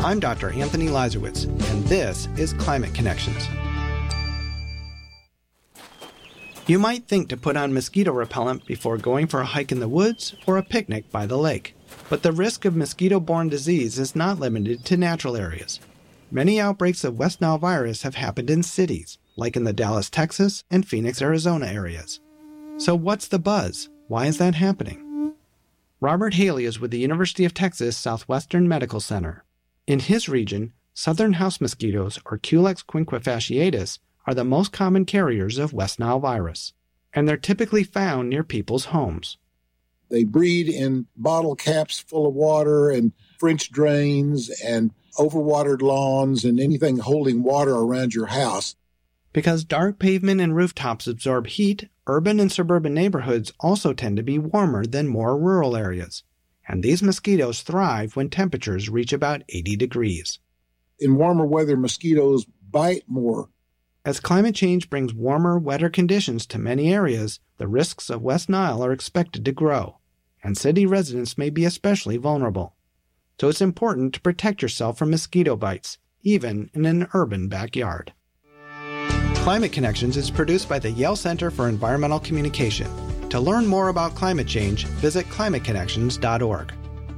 I'm Dr. Anthony Lazarowitz, and this is Climate Connections. You might think to put on mosquito repellent before going for a hike in the woods or a picnic by the lake. But the risk of mosquito-borne disease is not limited to natural areas. Many outbreaks of West Nile virus have happened in cities, like in the Dallas, Texas, and Phoenix, Arizona areas. So what's the buzz? Why is that happening? Robert Haley is with the University of Texas Southwestern Medical Center. In his region, southern house mosquitoes, or Culex quinquefasciatus, are the most common carriers of West Nile virus, and they're typically found near people's homes. They breed in bottle caps full of water and French drains and overwatered lawns and anything holding water around your house. Because dark pavement and rooftops absorb heat, urban and suburban neighborhoods also tend to be warmer than more rural areas. And these mosquitoes thrive when temperatures reach about 80 degrees. In warmer weather, mosquitoes bite more. As climate change brings warmer, wetter conditions to many areas, the risks of West Nile are expected to grow, and city residents may be especially vulnerable. So it's important to protect yourself from mosquito bites, even in an urban backyard. Climate Connections is produced by the Yale Center for Environmental Communication. To learn more about climate change, visit climateconnections.org.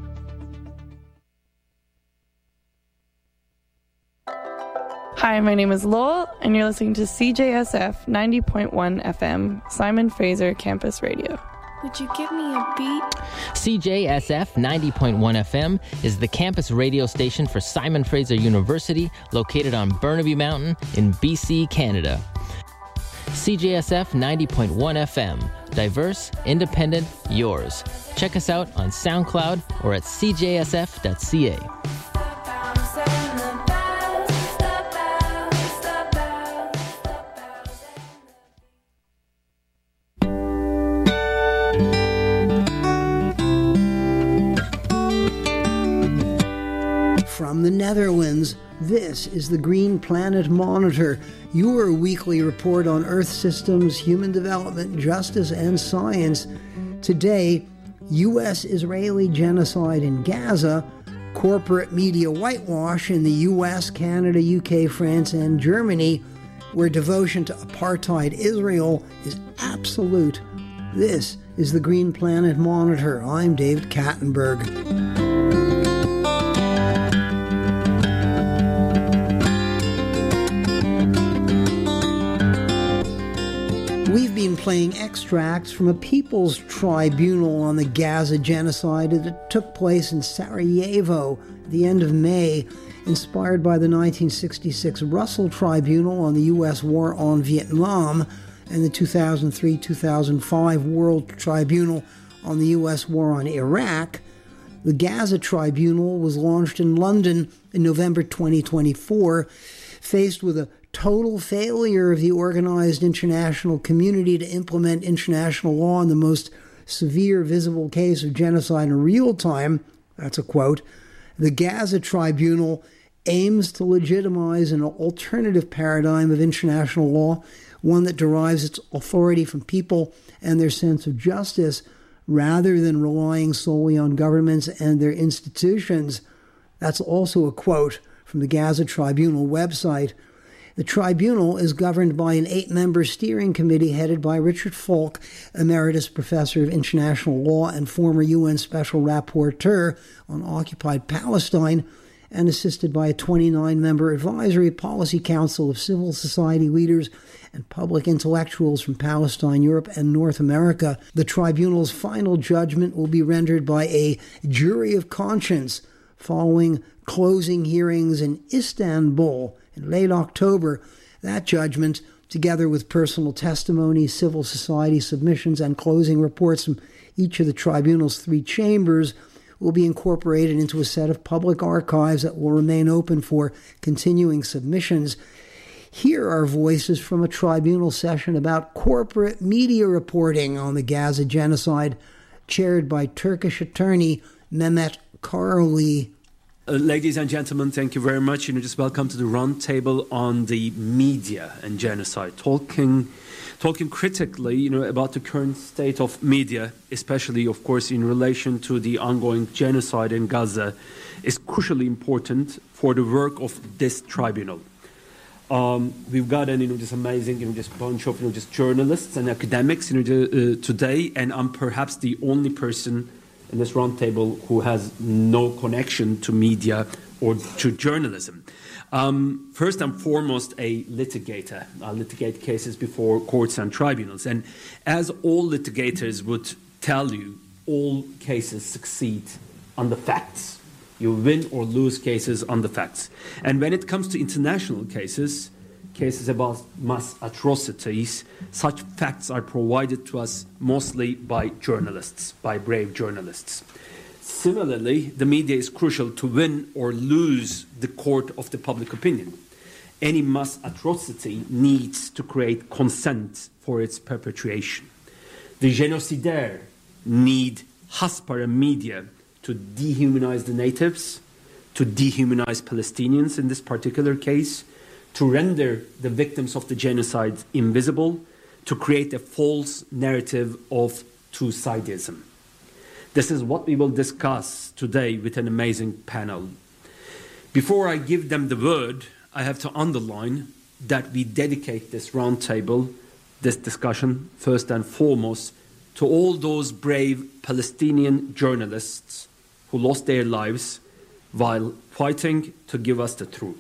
Hi, my name is Lowell, and you're listening to CJSF 90.1 FM, Simon Fraser Campus Radio. Would you give me a beat? CJSF 90.1 FM is the campus radio station for Simon Fraser University, located on Burnaby Mountain in BC, Canada. CJSF 90.1 FM, diverse, independent, yours. Check us out on SoundCloud or at cjsf.ca. From the Netherlands, this is the Green Planet Monitor, your weekly report on Earth systems, human development, justice, and science. Today, U.S.-Israeli genocide in Gaza, corporate media whitewash in the U.S., Canada, UK, France, and Germany, where devotion to apartheid Israel is absolute. This is the Green Planet Monitor. I'm David Kattenberg. We've been playing extracts from a People's Tribunal on the Gaza genocide that took place in Sarajevo at the end of May, inspired by the 1966 Russell Tribunal on the U.S. War on Vietnam and the 2003-2005 World Tribunal on the U.S. War on Iraq. The Gaza Tribunal was launched in London in November 2024, faced with a total failure of the organized international community to implement international law in the most severe visible case of genocide in real time. That's a quote. The Gaza Tribunal aims to legitimize an alternative paradigm of international law, one that derives its authority from people and their sense of justice, rather than relying solely on governments and their institutions. That's also a quote from the Gaza Tribunal website. The tribunal is governed by an 8-member steering committee headed by Richard Falk, Emeritus Professor of International Law and former UN Special Rapporteur on Occupied Palestine, and assisted by a 29-member advisory policy council of civil society leaders and public intellectuals from Palestine, Europe, and North America. The tribunal's final judgment will be rendered by a jury of conscience following closing hearings in Istanbul in late October. That judgment, together with personal testimony, civil society submissions, and closing reports from each of the tribunal's 3 chambers, will be incorporated into a set of public archives that will remain open for continuing submissions. Here are voices from a tribunal session about corporate media reporting on the Gaza genocide, chaired by Turkish attorney Mehmet Karli. Ladies and gentlemen, thank you very much. Just welcome to the roundtable on the media and genocide, talking talking critically, about the current state of media, especially, of course, in relation to the ongoing genocide in Gaza, is crucially important for the work of this tribunal. We've got this amazing, just bunch of, just journalists and academics, today, and I'm perhaps the only person in this roundtable who has no connection to media or to journalism. First and foremost, a litigator. I litigate cases before courts and tribunals. And as all litigators would tell you, all cases succeed on the facts. You win or lose cases on the facts. And when it comes to international cases about mass atrocities, such facts are provided to us mostly by journalists, by brave journalists. Similarly, the media is crucial to win or lose the court of the public opinion. Any mass atrocity needs to create consent for its perpetration. The génocidaires need Hasbara media to dehumanize the natives, to dehumanize Palestinians in this particular case, to render the victims of the genocide invisible, to create a false narrative of two-sidism. This is what we will discuss today with an amazing panel. Before I give them the word, I have to underline that we dedicate this roundtable, this discussion, first and foremost, to all those brave Palestinian journalists who lost their lives while fighting to give us the truth.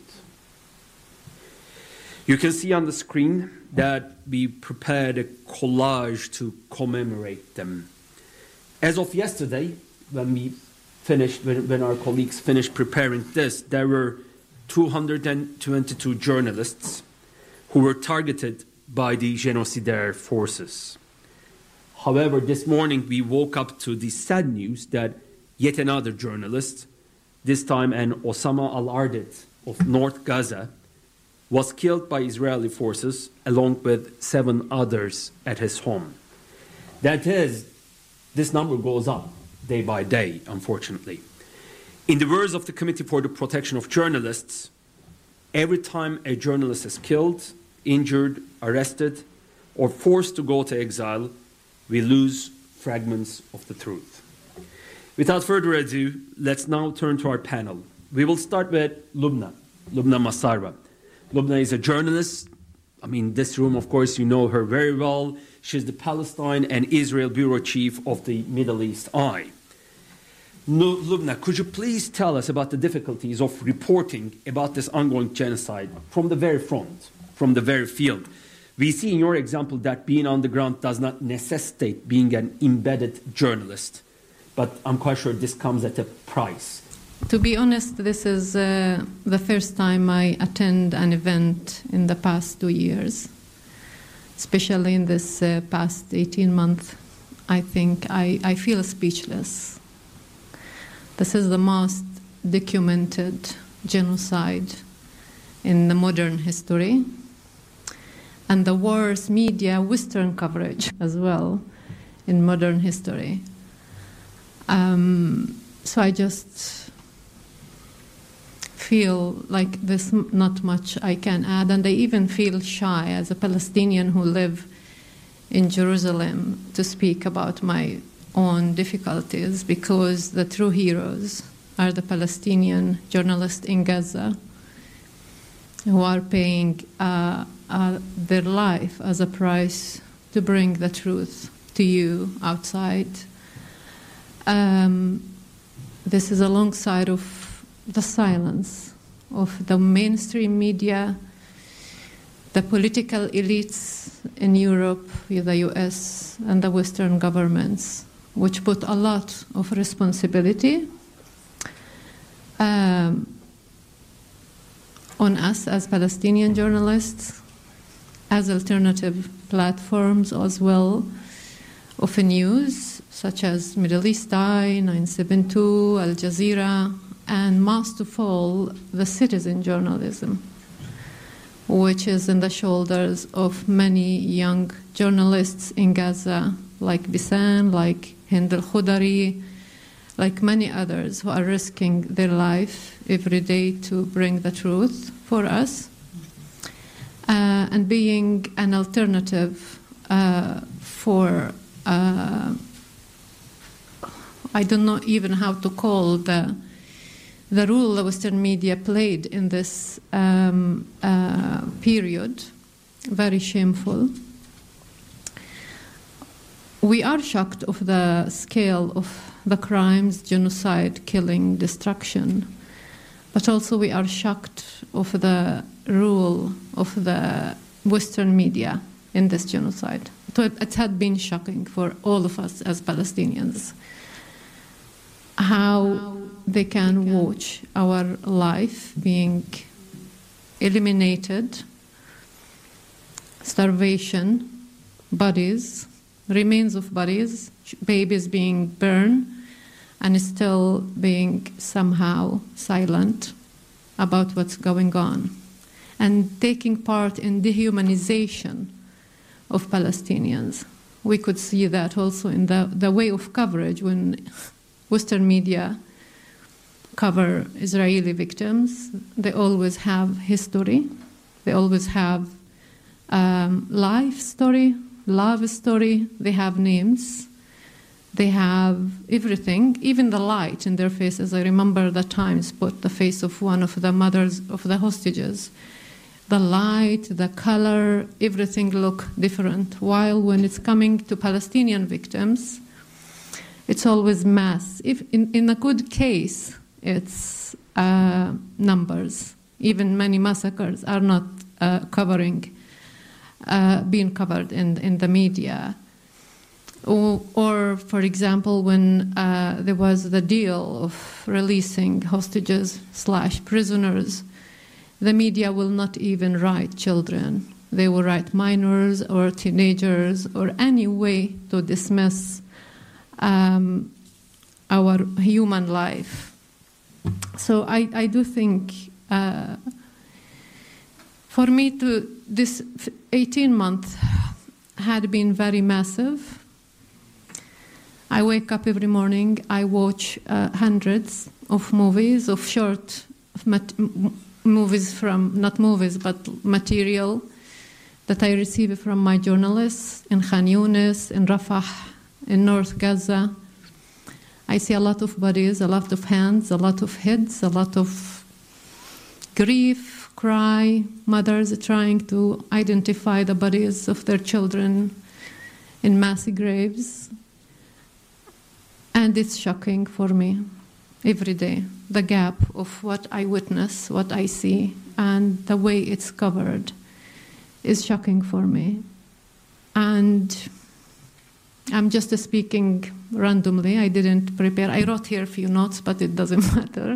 You can see on the screen that we prepared a collage to commemorate them. As of yesterday, when our colleagues finished preparing this, there were 222 journalists who were targeted by the genocidaire forces. However, this morning we woke up to the sad news that yet another journalist, this time an Osama al-Ardid of North Gaza, was killed by Israeli forces along with 7 others at his home. That is, this number goes up day by day, unfortunately. In the words of the Committee for the Protection of Journalists, every time a journalist is killed, injured, arrested, or forced to go to exile, we lose fragments of the truth. Without further ado, let's now turn to our panel. We will start with Lubna Masarba. Lubna is a journalist. This room, of course, you know her very well. She's the Palestine and Israel Bureau Chief of the Middle East Eye. Lubna, could you please tell us about the difficulties of reporting about this ongoing genocide from the very front, from the very field? We see in your example that being on the ground does not necessitate being an embedded journalist, but I'm quite sure this comes at a price. To be honest, this is the first time I attend an event in the past 2 years, especially in this past 18 months. I think I feel speechless. This is the most documented genocide in the modern history, and the worst media Western coverage as well in modern history. So I just feel like there's not much I can add, and I even feel shy as a Palestinian who live in Jerusalem to speak about my own difficulties, because the true heroes are the Palestinian journalists in Gaza who are paying their life as a price to bring the truth to you outside. This is alongside of the silence of the mainstream media, the political elites in Europe, the US, and the Western governments, which put a lot of responsibility on us as Palestinian journalists, as alternative platforms as well of news, such as Middle East Eye, 972, Al Jazeera, and most of all, the citizen journalism, which is in the shoulders of many young journalists in Gaza, like Bisan, like Hind al-Khudari, like many others who are risking their life every day to bring the truth for us, and being an alternative for I don't know even how to call the role the Western media played in this period. Very shameful. We are shocked of the scale of the crimes, genocide, killing, destruction, but also we are shocked of the role of the Western media in this genocide. So it had been shocking for all of us as Palestinians, how they can watch our life being eliminated, starvation, bodies, remains of bodies, babies being burned, and still being somehow silent about what's going on, and taking part in dehumanization of Palestinians. We could see that also in the way of coverage when Western media cover Israeli victims. They always have history. They always have life story, love story. They have names. They have everything, even the light in their faces. I remember the Times put the face of one of the mothers of the hostages. The light, the color, everything look different. While when it's coming to Palestinian victims, it's always mass. If in a good case, it's numbers. Even many massacres are not being covered in the media. Or, for example, when there was the deal of releasing hostages/prisoners, the media will not even write children. They will write minors or teenagers or any way to dismiss our human life. So I do think, for me, this 18 months had been very massive. I wake up every morning, I watch hundreds of movies, of short movies not movies, but material that I receive from my journalists in Khan Yunis, in Rafah, in North Gaza. I see a lot of bodies, a lot of hands, a lot of heads, a lot of grief, cry, mothers trying to identify the bodies of their children in mass graves. And it's shocking for me every day, the gap of what I witness, what I see, and the way it's covered is shocking for me. And I'm just speaking randomly. I didn't prepare. I wrote here a few notes, but it doesn't matter.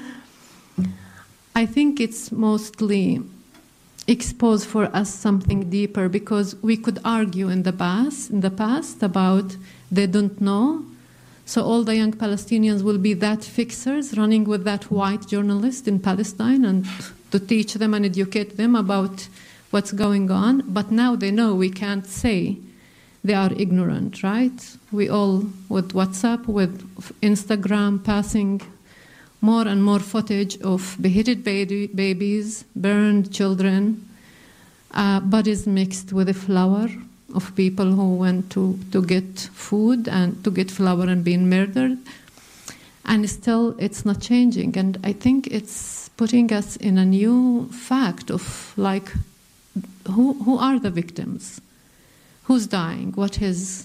I think it's mostly exposed for us something deeper, because we could argue in the past about they don't know. So all the young Palestinians will be that fixers running with that white journalist in Palestine and to teach them and educate them about what's going on. But now they know we can't say they are ignorant, right? We all, with WhatsApp, with Instagram, passing more and more footage of beheaded babies, burned children, bodies mixed with the flour of people who went to get food and to get flour and being murdered. And still it's not changing. And I think it's putting us in a new fact of like, who are the victims? Who's dying? What is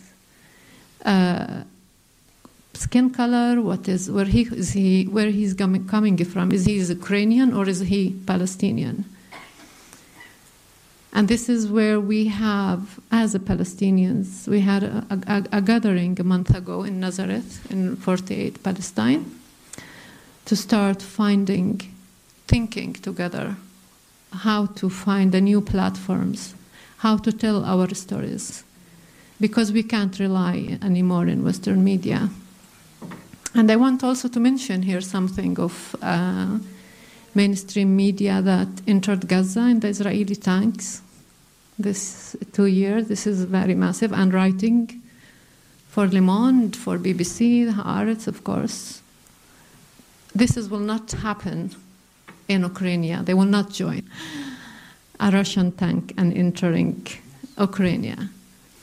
skin color? What is where he's coming from? Is he Ukrainian or is he Palestinian? And this is where we have, as a Palestinians, we had a gathering a month ago in Nazareth, in 48 Palestine, to start thinking together how to find the new platforms, how to tell our stories, because we can't rely anymore in Western media. And I want also to mention here something of mainstream media that entered Gaza in the Israeli tanks this 2 years. This is very massive. And writing for Le Monde, for BBC, Haaretz, of course. This will not happen in Ukraine. They will not join a Russian tank and entering Ukraine.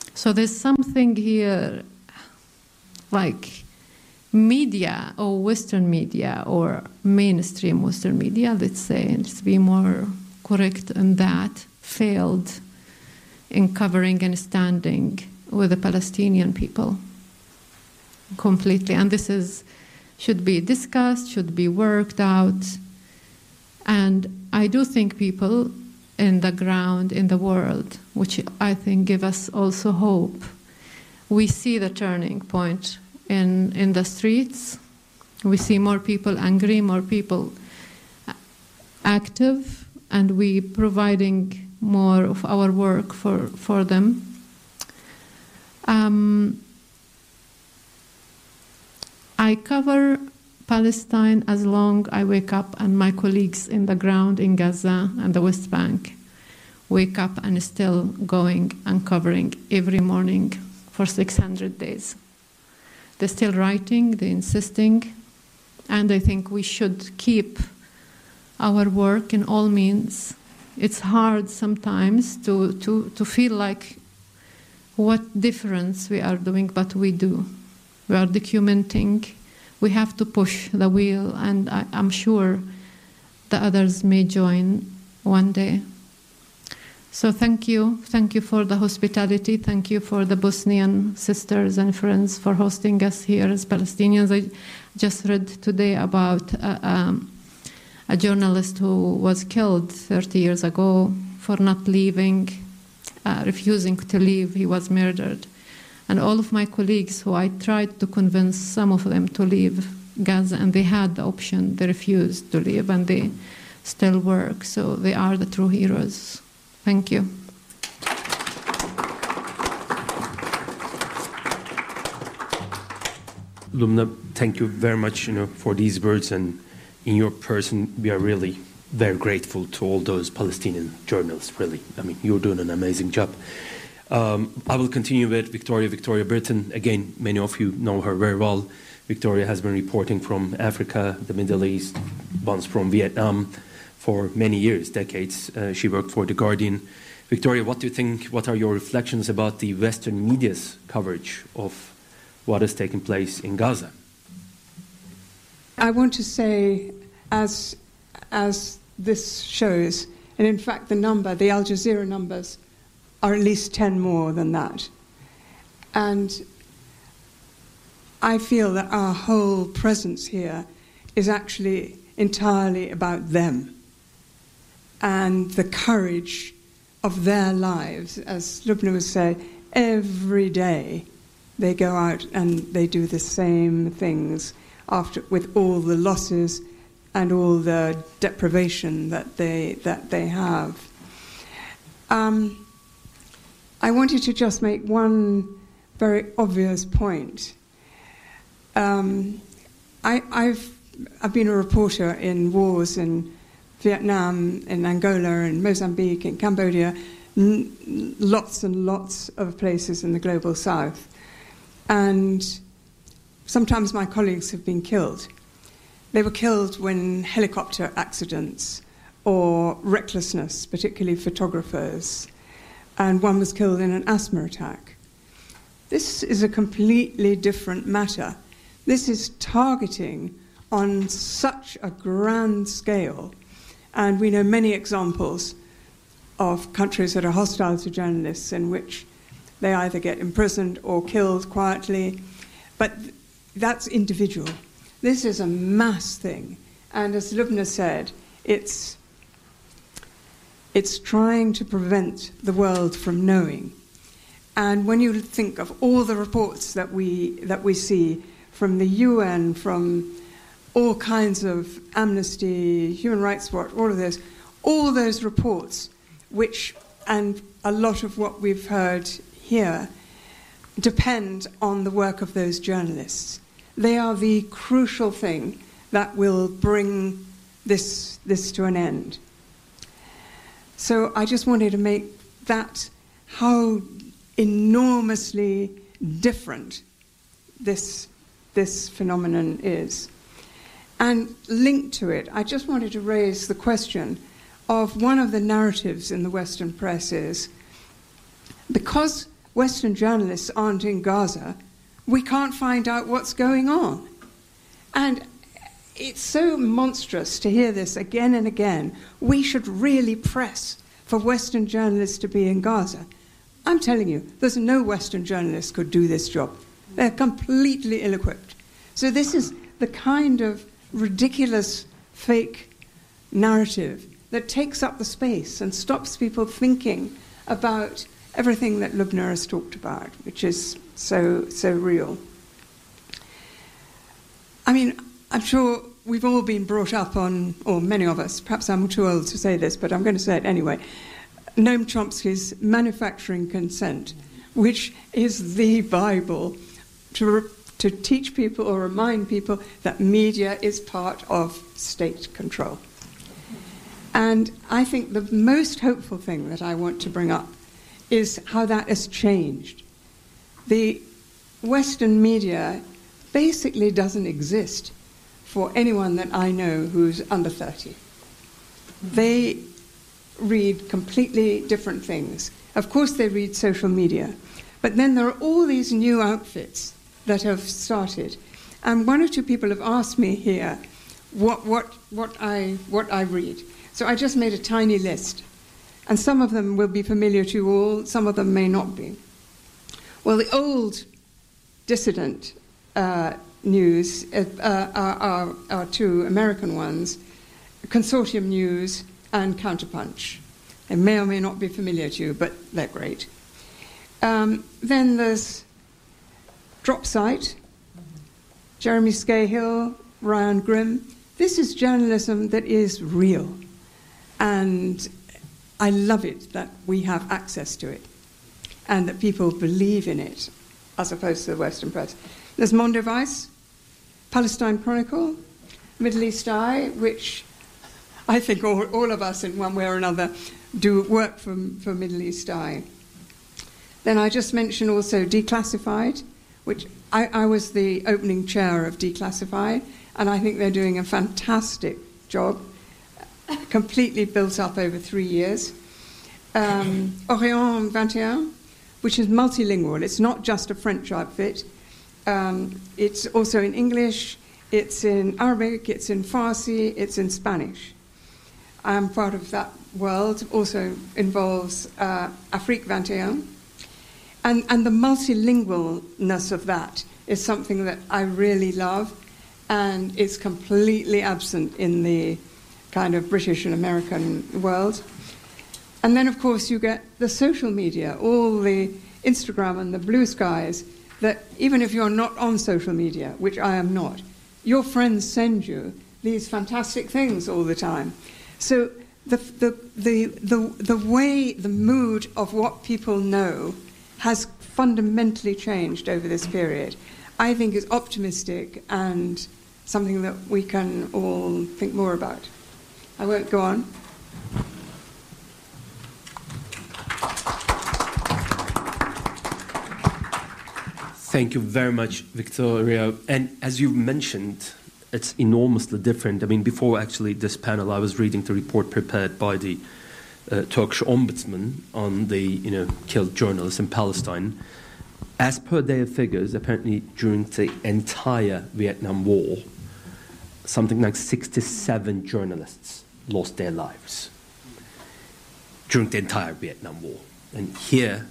So there's something here like media or Western media or mainstream Western media, let's be more correct in that, failed in covering and standing with the Palestinian people completely. And this should be discussed, should be worked out. And I do think people in the ground, in the world, which I think give us also hope, we see the turning point in the streets. We see more people angry, more people active, and we providing more of our work for them. I cover Palestine as long as I wake up and my colleagues in the ground in Gaza and the West Bank wake up and still going and covering every morning for 600 days. They're still writing, they're insisting, and I think we should keep our work in all means. It's hard sometimes to feel like what difference we are doing, but we do. We are documenting. We have to push the wheel, and I'm sure the others may join one day. So thank you. Thank you for the hospitality. Thank you for the Bosnian sisters and friends for hosting us here as Palestinians. I just read today about a journalist who was killed 30 years ago for not leaving, refusing to leave. He was murdered. And all of my colleagues who I tried to convince some of them to leave Gaza, and they had the option, they refused to leave, and they still work. So they are the true heroes. Thank you. Lubna, thank you very much, for these words, and in your person, we are really very grateful to all those Palestinian journalists, really. I mean, you're doing an amazing job. I will continue with Victoria Britton. Again, many of you know her very well. Victoria has been reporting from Africa, the Middle East, once from Vietnam for many years, decades. She worked for The Guardian. Victoria, what do you think, what are your reflections about the Western media's coverage of what is taking place in Gaza? I want to say, as this shows, and in fact the Al Jazeera numbers, are at least 10 more than that. And I feel that our whole presence here is actually entirely about them and the courage of their lives. As Lubna would say, every day they go out and they do the same things with all the losses and all the deprivation that they have. I wanted to just make one very obvious point. I've been a reporter in wars in Vietnam, in Angola, in Mozambique, in Cambodia, lots and lots of places in the global south. And sometimes my colleagues have been killed. They were killed when helicopter accidents or recklessness, particularly photographers, and one was killed in an asthma attack. This is a completely different matter. This is targeting on such a grand scale, and we know many examples of countries that are hostile to journalists in which they either get imprisoned or killed quietly, but that's individual. This is a mass thing, and as Lubna said, it's trying to prevent the world from knowing. And when you think of all the reports that we see from the UN, from all kinds of Amnesty, Human Rights Watch, all those reports, and a lot of what we've heard here, depend on the work of those journalists. They are the crucial thing that will bring this to an end. So I just wanted to make that how enormously different this phenomenon is. And linked to it, I just wanted to raise the question of one of the narratives in the Western press is, because Western journalists aren't in Gaza, we can't find out what's going on. And it's so monstrous to hear this again and again. We should really press for Western journalists to be in Gaza. I'm telling you, there's no Western journalist could do this job. They're completely ill-equipped. So this is the kind of ridiculous fake narrative that takes up the space and stops people thinking about everything that Lubna has talked about, which is so real. I mean, I'm sure we've all been brought up on, or many of us, perhaps I'm too old to say this, but I'm going to say it anyway, Noam Chomsky's Manufacturing Consent, which is the Bible to teach people or remind people that media is part of state control. And I think the most hopeful thing that I want to bring up is how that has changed. The Western media basically doesn't exist for anyone that I know who's under 30. They read completely different things. Of course they read social media, but then there are all these new outfits that have started. And one or two people have asked me here what I read. So I just made a tiny list. And some of them will be familiar to you all, some of them may not be. Well, the old dissident news are two American ones, Consortium News and Counterpunch. They may or may not be familiar to you, but they're great. Then there's Dropsite, Jeremy Scahill, Ryan Grimm. This is journalism that is real. And I love it that we have access to it and that people believe in it as opposed to the Western press. There's Mondovice, Palestine Chronicle, Middle East Eye, which I think all of us in one way or another do work for Middle East Eye. Then I just mentioned also Declassified, which I was the opening chair of Declassified, and I think they're doing a fantastic job, completely built up over 3 years. Orient 21, which is multilingual. It's not just a French outfit. It's also in English, it's in Arabic, it's in Farsi, it's in Spanish. I'm part of that world, also involves Afrique 21. And the multilingualness of that is something that I really love, and it's completely absent in the kind of British and American world. And then, of course, you get the social media, all the Instagram and the blue skies, that even if you're not on social media, which I am not, your friends send you these fantastic things all the time. So the way, the mood of what people know has fundamentally changed over this period. I think is optimistic and something that we can all think more about. I won't go on. Thank you very much, Victoria. And as you mentioned, it's enormously different. I mean, before actually this panel, I was reading the report prepared by the Turkish ombudsman on the killed journalists in Palestine. As per their figures, apparently during the entire Vietnam War, something like 67 journalists lost their lives during the entire Vietnam War. And here,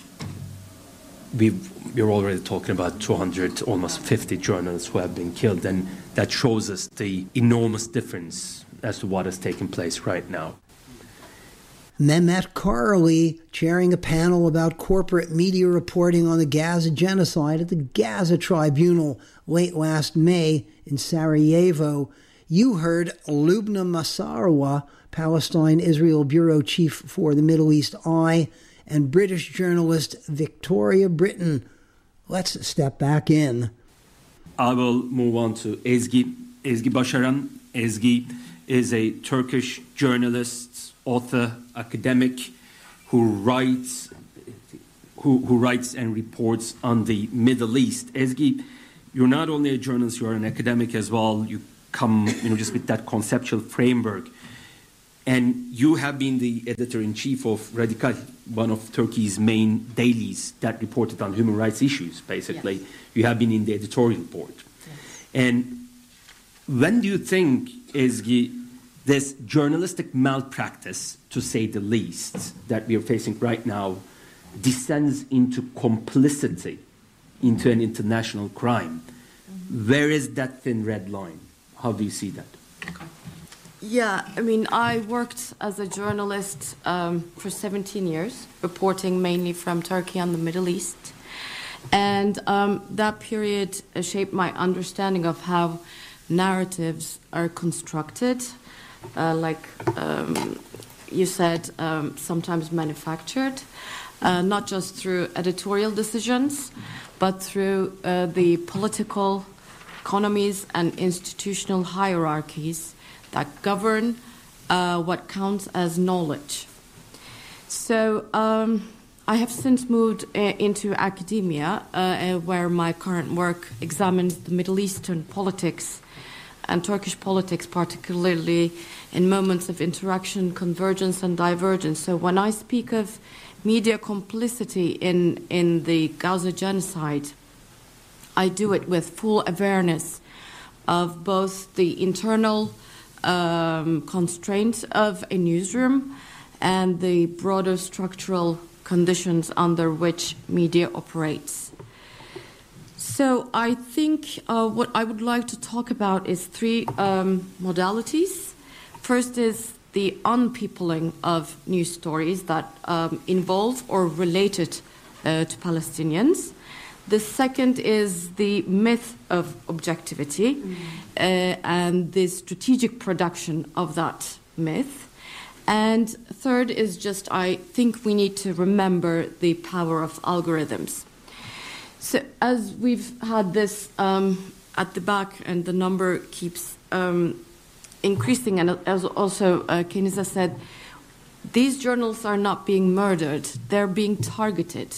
we're already talking about 200, almost 50 journalists who have been killed, and that shows us the enormous difference as to what is taking place right now. Mehmet Karli chairing a panel about corporate media reporting on the Gaza genocide at the Gaza Tribunal late last May in Sarajevo. You heard Lubna Massarowa, Palestine-Israel Bureau Chief for the Middle East Eye, and British journalist Victoria Britton. Let's step back in. I will move on to Ezgi Başaran. Ezgi is a Turkish journalist, author, academic, who writes and reports on the Middle East. Ezgi, you're not only a journalist, you're an academic as well. You come, just with that conceptual framework. And you have been the editor-in-chief of Radikal, one of Turkey's main dailies that reported on human rights issues, basically. Yes. You have been in the editorial board. Yes. And when do you think, Ezgi, this journalistic malpractice, to say the least, that we are facing right now, descends into complicity, into an international crime? Where is that thin red line? How do you see that? Okay. Yeah, I mean, I worked as a journalist for 17 years, reporting mainly from Turkey and the Middle East. And that period shaped my understanding of how narratives are constructed, you said, sometimes manufactured, not just through editorial decisions, but through the political economies and institutional hierarchies that govern what counts as knowledge. So I have since moved into academia, where my current work examines the Middle Eastern politics and Turkish politics, particularly in moments of interaction, convergence, and divergence. So when I speak of media complicity in the Gaza genocide, I do it with full awareness of both the internal constraints of a newsroom and the broader structural conditions under which media operates. So I think what I would like to talk about is three modalities. First is the unpeopling of news stories that involve or related to Palestinians. The second is the myth of objectivity and the strategic production of that myth. And third is just, I think we need to remember the power of algorithms. So as we've had this at the back and the number keeps increasing, and as also Keniza said, these journals are not being murdered, they're being targeted.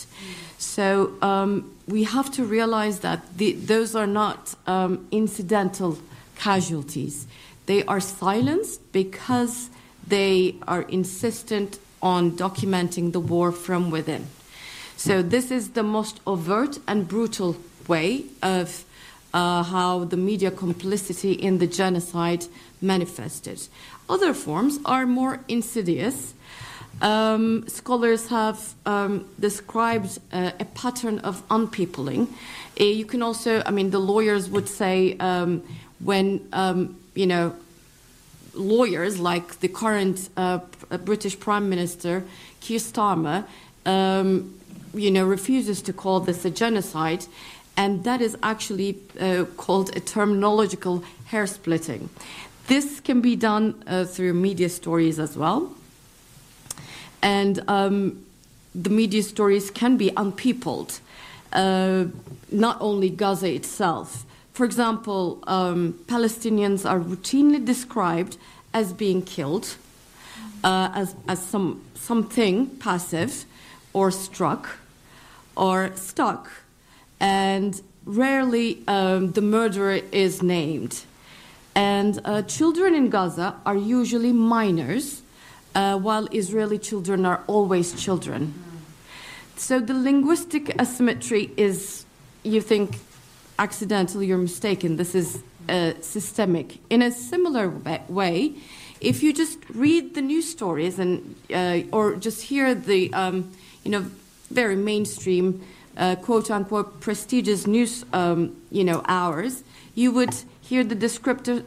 So we have to realize that those are not incidental casualties. They are silenced because they are insistent on documenting the war from within. So this is the most overt and brutal way of how the media complicity in the genocide manifested. Other forms are more insidious. Scholars have described a pattern of unpeopling. You can also, I mean, the lawyers would say when, lawyers like the current British Prime Minister, Keir Starmer, refuses to call this a genocide, and that is actually called a terminological hair splitting. This can be done through media stories as well. And the media stories can be unpeopled, not only Gaza itself. For example, Palestinians are routinely described as being killed, as something passive or struck or stuck. And rarely the murderer is named. And children in Gaza are usually minors, while Israeli children are always children. So the linguistic asymmetry is, you think, accidental, you're mistaken. This is systemic. In a similar way, if you just read the news stories and or just hear the very mainstream quote unquote prestigious news hours, you would hear the descriptor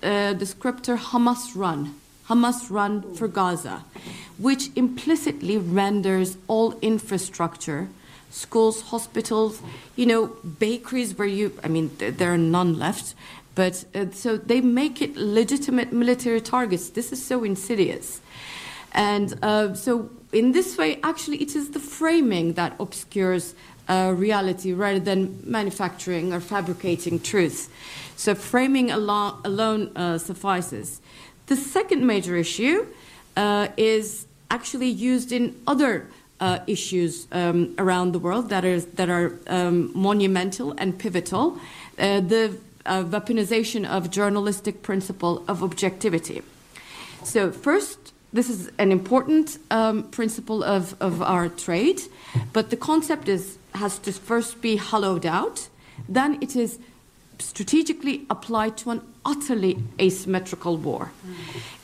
Hamas run for Gaza, which implicitly renders all infrastructure, schools, hospitals, bakeries there are none left, but so they make it legitimate military targets. This is so insidious. And so in this way, actually, it is the framing that obscures reality rather than manufacturing or fabricating truth. So framing alone suffices. The second major issue is actually used in other issues around the world that are monumental and pivotal. The weaponization of journalistic principle of objectivity. So first, this is an important principle of our trade, but the concept has to first be hollowed out. Then it is strategically applied to an utterly asymmetrical war.